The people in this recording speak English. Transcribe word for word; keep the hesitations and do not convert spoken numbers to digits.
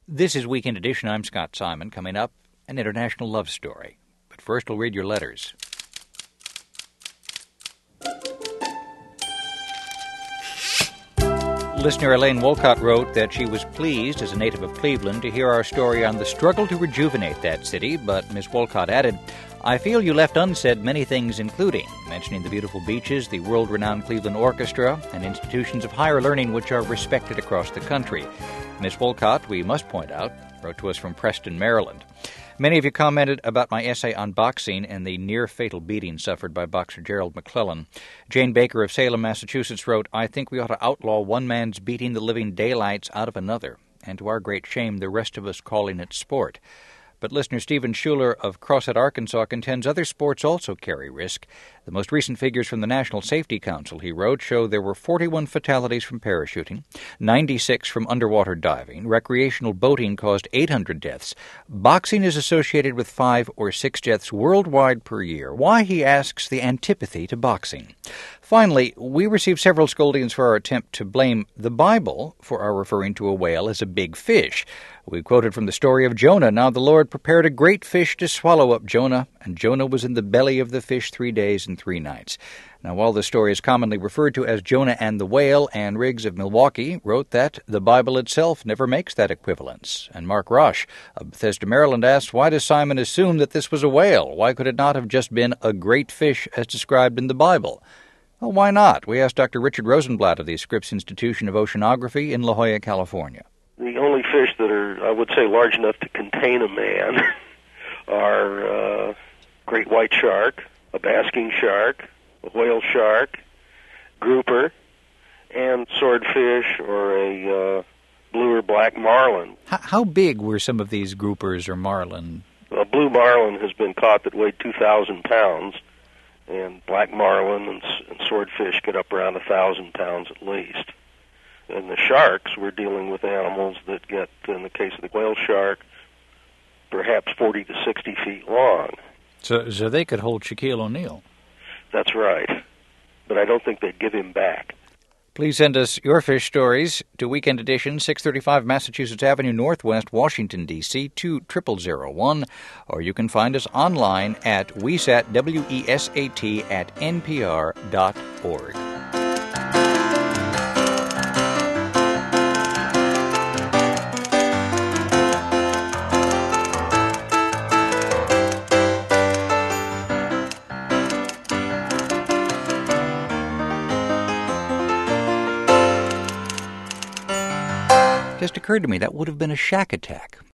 This is Weekend Edition. I'm Scott Simon. Coming up, an international love story. But first, we'll read your letters. Listener Elaine Wolcott wrote that she was pleased, as a native of Cleveland, to hear our story on the struggle to rejuvenate that city, but Miss Wolcott added, I feel you left unsaid many things, including mentioning the beautiful beaches, the world-renowned Cleveland Orchestra, and institutions of higher learning which are respected across the country. Miss Wolcott, we must point out, wrote to us from Preston, Maryland. Many of you commented about my essay on boxing and the near-fatal beating suffered by boxer Gerald McClellan. Jane Baker of Salem, Massachusetts wrote, I think we ought to outlaw one man's beating the living daylights out of another, and to our great shame, the rest of us calling it sport. But listener Stephen Schuler of Crossett, Arkansas, contends other sports also carry risk. The most recent figures from the National Safety Council, he wrote, show there were forty-one fatalities from parachuting, ninety-six from underwater diving. Recreational boating caused eight hundred deaths. Boxing is associated with five or six deaths worldwide per year. Why, he asks, the antipathy to boxing? Finally, we received several scoldings for our attempt to blame the Bible for our referring to a whale as a big fish. We quoted from the story of Jonah. Now the Lord prepared a great fish to swallow up Jonah, and Jonah was in the belly of the fish three days and three nights. Now, while the story is commonly referred to as Jonah and the Whale, Ann Riggs of Milwaukee wrote that the Bible itself never makes that equivalence. And Mark Rosh of Bethesda, Maryland asked, why does Simon assume that this was a whale? Why could it not have just been a great fish as described in the Bible? Well, why not? We asked Doctor Richard Rosenblatt of the Scripps Institution of Oceanography in La Jolla, California. The only fish that are, I would say, large enough to contain a man are uh, great white shark, a basking shark, a whale shark, grouper, and swordfish or a uh, blue or black marlin. How, how big were some of these groupers or marlin? A blue marlin has been caught that weighed two thousand pounds, and black marlin and, and swordfish get up around one thousand pounds at least. And the sharks, we're dealing with animals that get, in the case of the whale shark, perhaps forty to sixty feet long. So, so they could hold Shaquille O'Neal. That's right. But I don't think they'd give him back. Please send us your fish stories to Weekend Edition, six thirty-five Massachusetts Avenue Northwest, Washington, D C two zero zero zero one, or you can find us online at wesat, W E S A T, at N P R dot org. Just occurred to me that would have been a shack attack.